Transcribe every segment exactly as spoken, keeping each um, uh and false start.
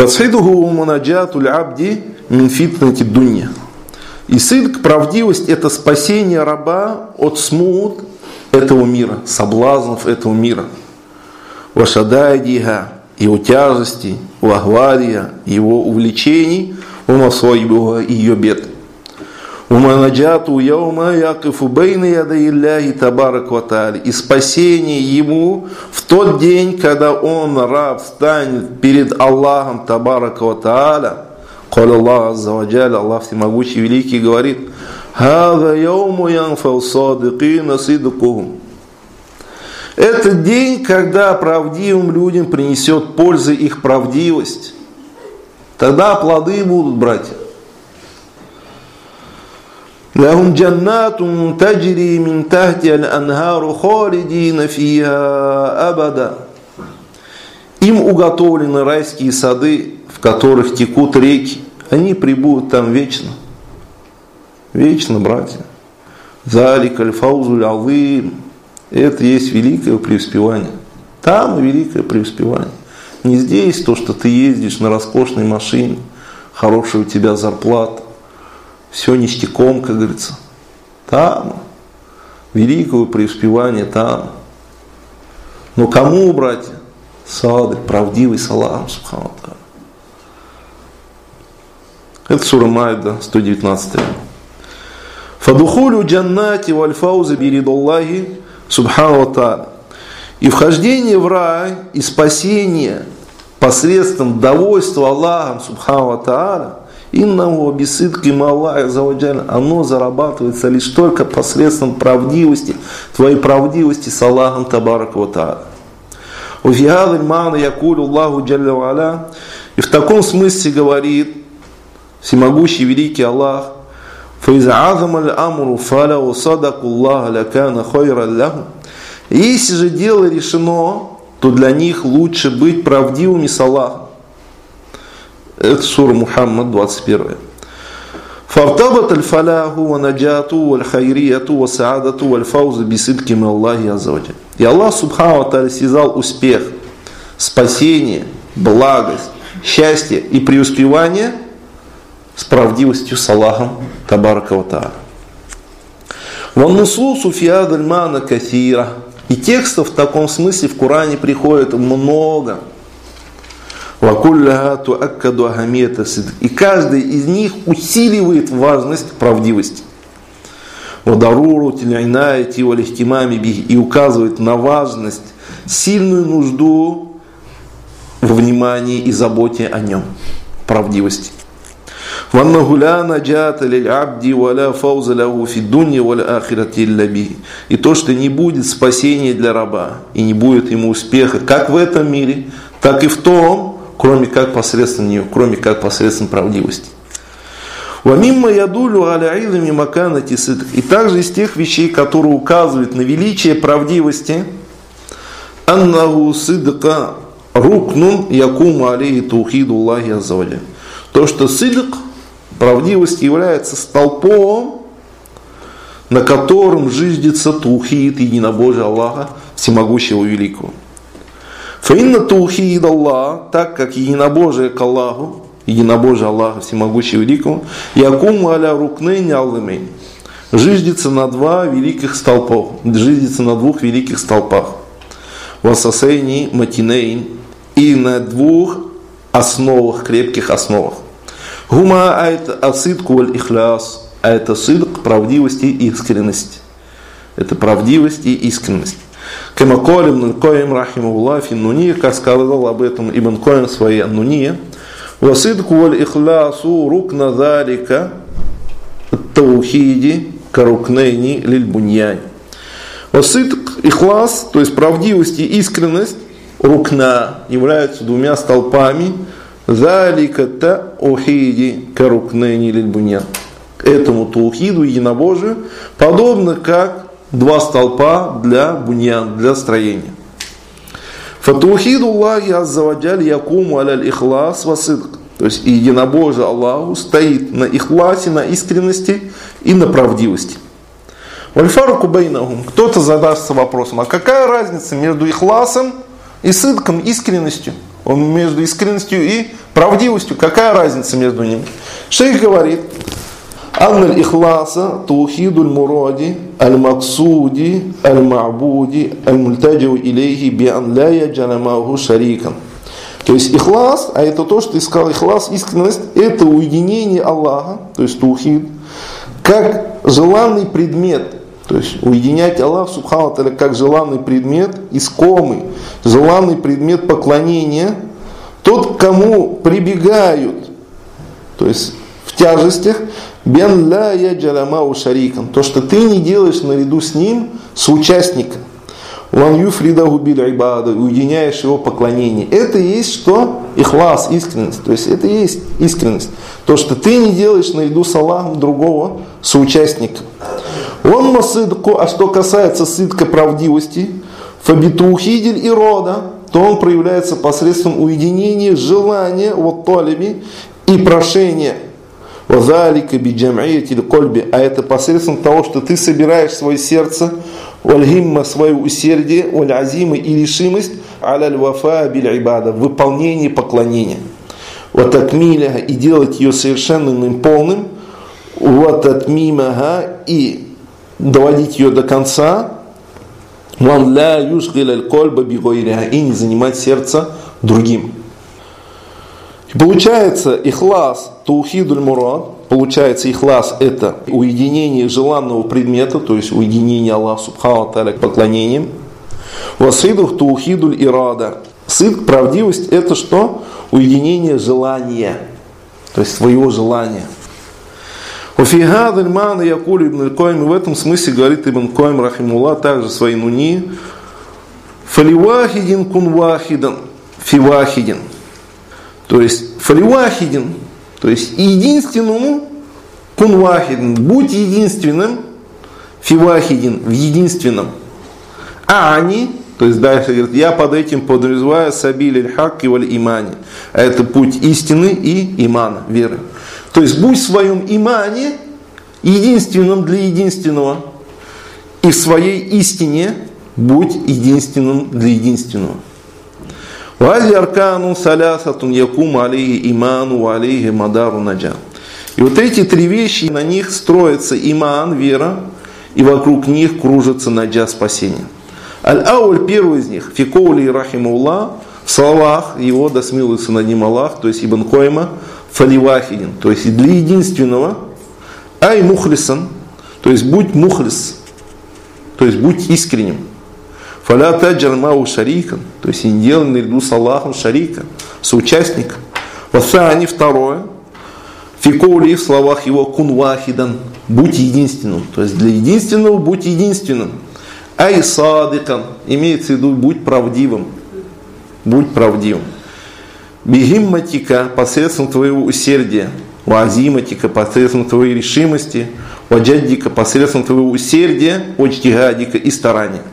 Фасхидуху мунаджатуль абди мин фитнати дунья. И сидк, правдивость, это спасение раба от смут этого мира, соблазнов этого мира. Вашадайдиха, его тяжести, вахвария, его увлечений, умасвайбуга и ее бед. Уманаджату яума якифу бейна ядаилляхи табарак ва тааля. И спасение ему в тот день, когда он, раб, станет перед Аллахом табарак ва тааля. Каля Аллах азза ва джалля, Аллах всемогущий великий говорит: «Хаза яуму янфау садикина сидкухум». Это день, когда правдивым людям принесет пользы их правдивость. Тогда плоды будут, братья. «Лахум джаннатун таджри мин тахти аль-анхару халидина фиха абада». Им уготовлены райские сады, в которых текут реки. Они прибудут там вечно. Вечно, братья. «Залик аль-фаузуль азим». Это есть великое преуспевание. Там великое преуспевание. Не здесь то, что ты ездишь на роскошной машине, хорошая у тебя зарплата, все ништяком, как говорится. Там великое преуспевание там. Но кому, братья? Садик, правдивый с Аллахом, субхану ва тааля. Это сура Майда, сто девятнадцатая. Фадухулю джаннати валь фауза биридаллахи субхану ва тааля. И вхождение в рай и спасение посредством довольства Аллахом субхану ва тааля, иннаху бисидки маллахи азза ва джалля, оно зарабатывается лишь только посредством правдивости, твоей правдивости с Аллахом табарак ва тааля. И в таком смысле говорит всемогущий великий Аллах: если же дело решено, то для них лучше быть правдивыми с Аллахом. Это сура Мухаммад, двадцать первая. فارتبط الفلاح ونجاته والخيرية والسعادة والفوز بصدق من الله عز وجل. И Аллах субхану ва тааля связал успех, спасение, благость, счастье и преуспевание с правдивостью с Аллахом табарака ва тааля. وَالنُّصُوصُ فِي هَذَا الْمَعْنَى كَثِيرًا. И текстов в таком смысле в Коране приходит много. وَكُلَّهَا تُؤَكَّدُ أَهَمِيَّةَ الصِّدْقِ. И каждый из них усиливает важность правдивости. وَضَرُورَةِ الْعِنَايَةِ وَالِاهْتِمَامِ بِهِ. И указывает на важность, сильную нужду во внимании и заботе о нем. Правдивости. وَأَنَّهُ لَا نَجَاةَ لِلْعَبْدِ وَلَا فَوْزَ لَهُ فِي الدُّنْيَا وَالْآخِرَةِ إِلَّا بِهِ. И то, что не будет спасения для раба, и не будет ему успеха, как в этом мире, так и в том, кроме как посредством нее, кроме как посредством правдивости. وَمِمَّا يَدُلُّ عَلَى عِلْمِ مَكَانَةِ صِدْقِ. И также из тех вещей, которые указывают на величие правдивости, أَنَّهُ صِدْقَ رُكْنٌ يَقُومُ عَلَيْهِ تَوْحِيدُ اللَّهِ عَزَّ وَجَلَّ. То, что сидк, правдивость, является столпом, на котором зиждется таухид, единобожие Аллаха, всемогущего великого. Фаинна таухид Аллах, так как единобожие к Аллаху, единобожие Аллаха, всемогущего великого, якум аля рукнейни аллымейн, зиждется на два великих столпов, зиждется на двух великих столпах. Васасейни матинейн, и на двух основах, крепких основах. Гума айта асидку валь ихляс, а это сидк, правдивость и искренность. Это правдивость и искренность. Кама каля Ибн Кайим рахимахуллах фи Нунья, как сказал об этом Ибн Кайим в своей Нунье: «Васидку валь ихлясу рукна залика таухиди карукнейни лиль буньяни». Васидк, ихлас, то есть правдивость и искренность, рукна, являются двумя столпами залика таухиди карукнейни лиль буньяни. Этому таухиду, единобожию, подобно как два столпа для буньян, для строения. Фатаухиду Аллахи азза ва джаль якуму аляль ихлас ва сидк. То есть единобожие Аллаху стоит на ихласе, на искренности и на правдивости. Вальфаруку бейнахум. Кто-то задастся вопросом: а какая разница между ихласом и сидком, искренностью? Он между искренностью и правдивостью. Какая разница между ними? Шейх говорит: «Анна аль-ихласа таухиду аль-муради аль-максуди аль-ма'буди аль-мультаджиу илейхи би'ан ла яджаля ма'аху шарикан». То есть ихлас, а это то, что ты сказал, ихлас, искренность, это уединение Аллаха, то есть таухид, как желанный предмет. То есть уединять Аллаха субхану ва тааля как желанный предмет, искомый, желанный предмет поклонения, тот, к кому прибегают, то есть в тяжестях, бен ла яджаля ма'аху шарикан, то, что ты не делаешь наряду с ним соучастника. Ван юфридаху биль ибада, уединяешь его поклонение. Это и есть что? Ихлас, искренность. То есть это и есть искренность. То, что ты не делаешь наряду с Аллахом другого соучастника. Он масыдку, а что касается сыдка правдивости, фабитухидель и рода, то он проявляется посредством уединения, желания, вот толеби и прошения. Вазалика биджам'иятиль кольби, а это посредством того, что ты собираешь свое сердце, вальгимма, свое усердие, валь-азима и решимость, аляль вафа биль ибада, в выполнении поклонения. Вот атмиляха, и делать ее совершенным и полным, вот атмимаха, и доводить ее до конца, ван ла юшгиляль кольба бигойриха, и не занимать сердце другим. И получается ихлас таухидуль мурад, получается ихлас это уединение желанного предмета, то есть уединение Аллаха субхану ва тааля поклонением. Васидух таухидуль ирада. Сидк, правдивость, это что? Уединение желания, то есть своего желания. Уфигадаль мана якуль ибн аль-Койм, в этом смысле говорит Ибн Койм рахимуллах, также в своей нуни, фаливахидин кун вахидан фивахидин. То есть фаливахидин, то есть единственному, кун вахидин, будь единственным, фивахидин, в единственном. А они, то есть дальше говорит, я под этим подразумеваю сабиль аль-хак и валь-имани. А это путь истины и имана, веры. То есть будь в своем имане единственным для единственного, и в своей истине будь единственным для единственного. Вази аркану салясатун якум алейхи иману алейхи мадару наджа. И вот эти три вещи, на них строится иман, вера, и вокруг них кружится наджа, спасение. Аль-Ауль, первый из них, фикоули рахимуллах, в словах его, да смилуется над ним Аллах, то есть Ибн Койма, фаливахидин, то есть для единственного, ай мухлисан, то есть будь мухлис, то есть будь искренним. Фаля таджар мау шарикан, то есть не делай наряду с Аллахом шарика, соучастника. Васани, второе, фикоули, в словах его, кун вахидан, будь единственным, то есть для единственного будь единственным. Ай садикан, имеется в виду будь правдивым, будь правдивым. Бигимматика, посредством твоего усердия, уазиматика, посредством твоей решимости, ваджаддика, посредством твоего усердия, оджтигадика и старания.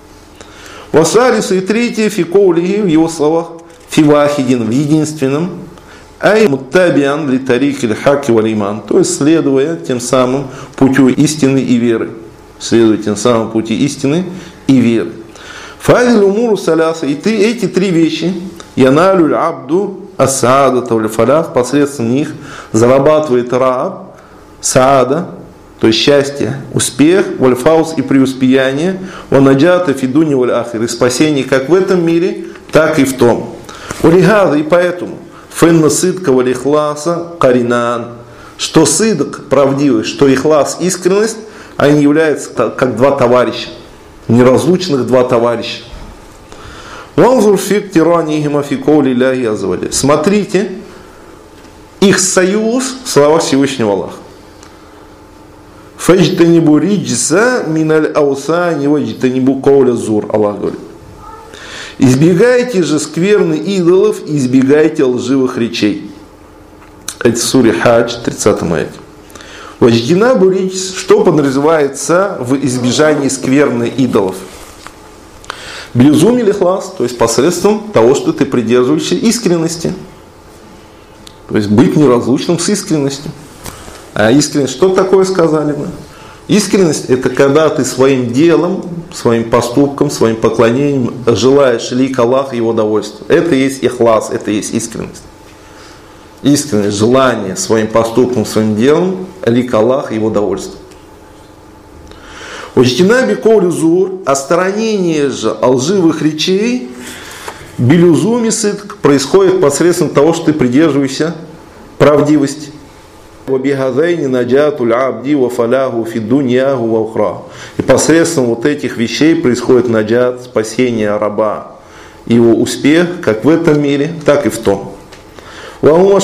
Васарису, и третье, фикоулихи, в его словах, фивахидин, в единственном, ай муттабиан литарик или хаки валиман, то есть следуя тем самым путю истины и веры, следуя тем самым пути истины и веры. Фазиль умуру саляса, и ты эти три вещи, яналюль абду асаадата валь фалях, посредством них зарабатывает раб саада, то есть счастье, успех, вальфаус и преуспеяние, ванаджата фидуни валь ахир, и спасение как в этом мире, так и в том. Улигада, и поэтому фенна сидка валь ихласа каринан, что сидк, правдивость, что ихлас, искренность, они являются как два товарища, неразлучных два товарища. Смотрите их союз в словах Всевышнего Аллаха. Фаджтанибу риджса миналь аусани ваджтанибу кауля зур. Аллах говорит. Избегайте же скверны идолов, избегайте лживых речей. Это в суре Хадж, тридцатом аяте. Ваджтанибу риджс, что подразумевается в избежании скверны идолов? Блюзум или хлас, то есть посредством того, что ты придерживаешься искренности. То есть быть неразлучным с искренностью. А искренность, что такое сказали мы? Искренность – это когда ты своим делом, своим поступком, своим поклонением желаешь лик Аллаха и его довольства. Это и есть ихлас, это и есть искренность. Искренность, желание своим поступком, своим делом лик Аллаха и его довольства. Ужтинаби коули зур, осторонение же лживых речей, билюзуми сидк, происходит посредством того, что ты придерживаешься правдивости. И посредством вот этих вещей происходит наджат, спасение раба, его успех как в этом мире, так и в том. И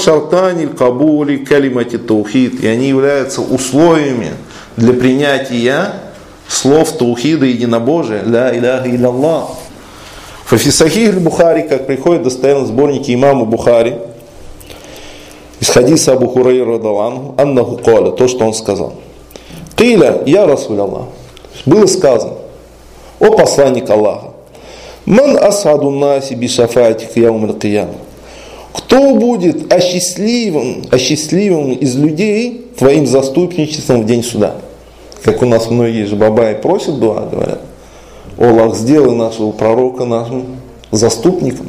они являются условиями для принятия слов таухида единобожия, ля иляха илlallah. Фи сахих аль-Бухари, как приходит достоверно в сборнике имама Бухари, из хадиса Абу Хурайра радаллаху аннаху каля, то, что он сказал. Киля, я Расуль Аллах. Было сказано: о посланник Аллаха, ман асаду наси би шафаатик яум аль-кияма. Кто будет осчастливым, осчастливым из людей твоим заступничеством в день суда? Как у нас многие же бабаи просят дуа, говорят: о Аллах, сделай нашего пророка нашим заступником.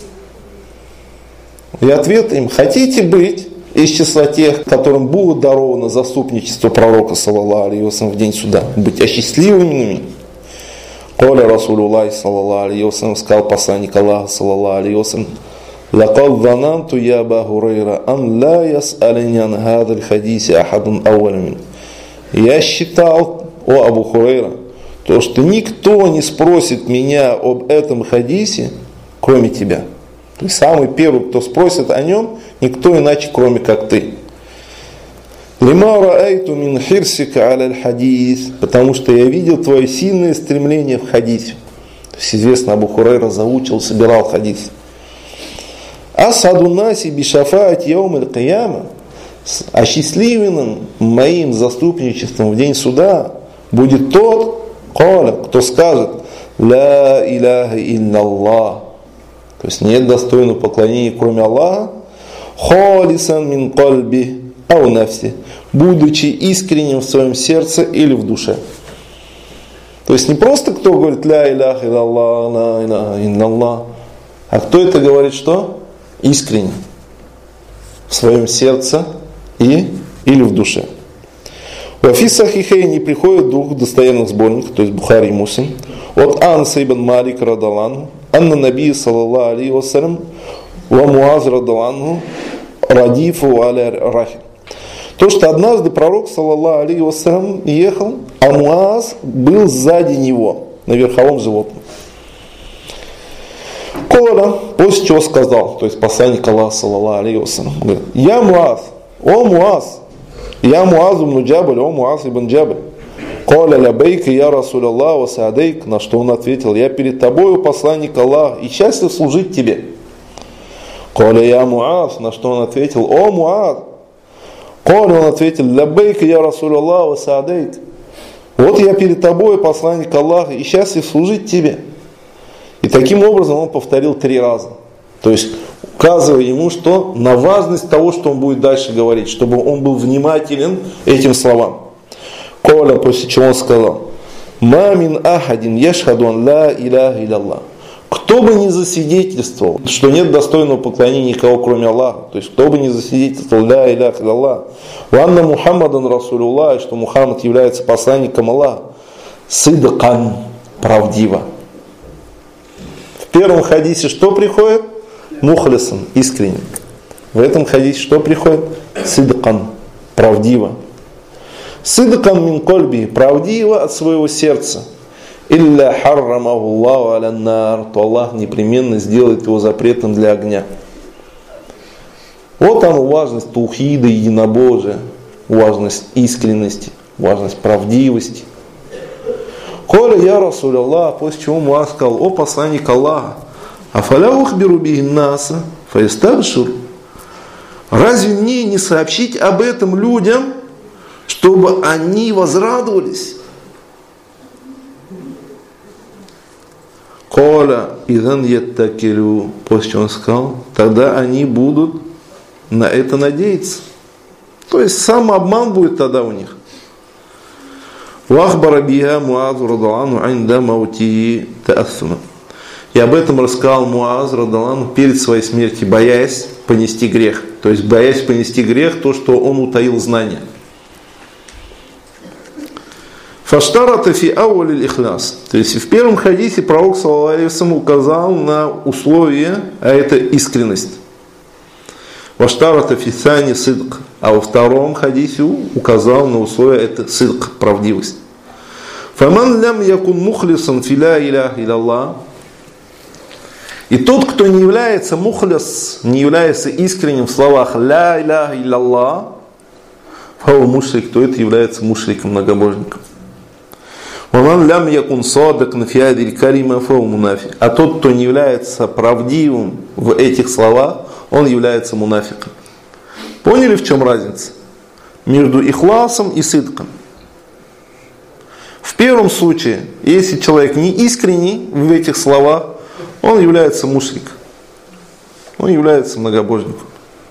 И ответ им: хотите быть из числа тех, которым будет даровано заступничество пророка, саллаллаху алейхи ва саллям, в день суда, быть осчастливыми? Коля Расулуллах, саллаллаху алейхи ва саллям, сказал посланник Аллаха, саллаллаху алейхи ва саллям: лакад зананту я Аба Хурайра ан ла яс'алани ан хадаль хадиси ахадун ауаля мин. Я считал, о Абу Хурайра, то, что никто не спросит меня об этом хадисе, кроме тебя. То есть самый первый, кто спросит о нем, никто иначе, кроме как ты. Лима раайту мин хирсика аля аль-хадис, потому что я видел твое сильное стремление в хадисе. То есть известно, Абу Хурайра заучил, собирал хадис. Асаду наси бишафаат яум аль-кияма, осчастливленным моим заступничеством в день суда будет тот, кто скажет: ля иляха илlallah. То есть нет достойного поклонения, кроме Аллаха, холисан мин кальби ау нафси, будучи искренним в своем сердце или в душе. То есть не просто кто говорит ля иляха илlallah, ля иляха илlallah, а кто это говорит что? Искренне в своем сердце и, или в душе. В Афи Сахихейни приходят двух достоверных сборников, то есть Бухари и Муслим, от Анса ибн Малик радаллаху анна наби саллаллаху алейхи ва саллям ва Муаз радаллаху радифу аля рахи. То, что однажды пророк саллаллаху алейхи ва саллям ехал, а Муаз был сзади него, на верховом животном. Коля, после чего сказал, то есть посланник Аллаха саллаллаху алейхи ва саллям, говорит: я Муаз, о Муаз, я Муаз ибн Джабаль, о Муаз ибн Джабаль. Коля лябейка я Расуль Аллах ва саадейк, на что он ответил: я перед тобою, посланник Аллаха, и счастлив служить тебе. Коля я Муаз, на что он ответил: о Муаз. Коля он ответил: лябейка я Расуль Аллах ва саадейк. Вот я перед тобой, посланник Аллаха, и счастлив служить тебе. И таким образом он повторил три раза. То есть указывая ему, что на важность того, что он будет дальше говорить, чтобы он был внимателен этим словам. Коля, после чего он сказал: ма мин ахадин яшхаду ан ла иляха илlallah. Кто бы ни засвидетельствовал, что нет достойного поклонения никого, кроме Аллаха, то есть кто бы ни засвидетельствовал ля иляха илlallah, ва анна Мухаммадан Расулуллах, что Мухаммад является посланником Аллаха, сидкан, правдиво. В первом хадисе что приходит? Мухлисан, искренне. В этом хадисе что приходит? Сидкан, правдиво. Сидкан мин кольби, правдиво от своего сердца. Илля харрамаху Аллаху аля нар, то Аллах непременно сделает его запретным для огня. Вот там важность таухида, единобожия, важность искренности, важность правдивости. Коля я Расуль Аллах, после чего Муаз сказал: о посланник Аллаха, афаля ухбиру биги наса фаистабшур. Разве мне не сообщить об этом людям, чтобы они возрадовались? Коля идан яттакилю, после чего он сказал: тогда они будут на это надеяться. То есть самообман будет тогда у них. Вахбара биха Муаз радалану инда маути та'ассума. И об этом рассказал Муаз радалану перед своей смертью, боясь понести грех. То есть боясь понести грех, то, что он утаил знания. Фаштарата фи ауаль ихляс. То есть в первом хадисе пророк саллаллаху алейхи ва саллям указал на условия, а это искренность. Ваштарата фи сани сидк. А во втором хадисе указал на условия, это сидк, правдивость. Фаман лям якун мухлисан фи ла иляха илlallah. И тот, кто не является мухлис, не является искренним в словах ла иляха илlallah, фау мушрик, то это является мушриком, многобожником. Ваман лям якун садак на фиадиль карима фау мунафи. А тот, кто не является правдивым в этих словах, он является мунафиком. Поняли, в чем разница между ихласом и сидком? В первом случае, если человек не искренний в этих словах, он является мушрик. Он является многобожником.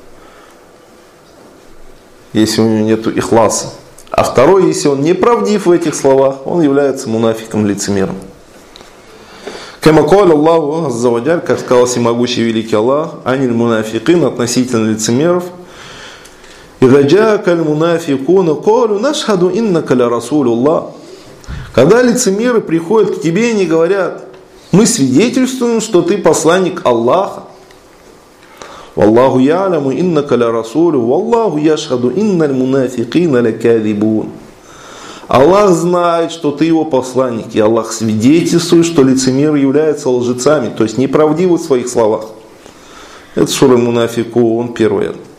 Если у него нет ихласа. А второй, если он неправдив в этих словах, он является мунафиком, лицемером. Кама каля Аллаху азза ва джаль, как сказал всемогущий великий Аллах, аниль мунафикин, относительно лицемеров. Иза джаака аль мунафикуна калу нашхаду иннака ля расулуллах. Когда лицемеры приходят к тебе и не говорят: мы свидетельствуем, что ты посланник Аллаха. Валлаху я'ламу иннака ля расулу, валлаху яшхаду инналь мунафикина ля кадибун. Аллах знает, что ты его посланник, и Аллах свидетельствует, что лицемеры являются лжецами, то есть неправдивы в своих словах. Это сура Мунафикун, первая.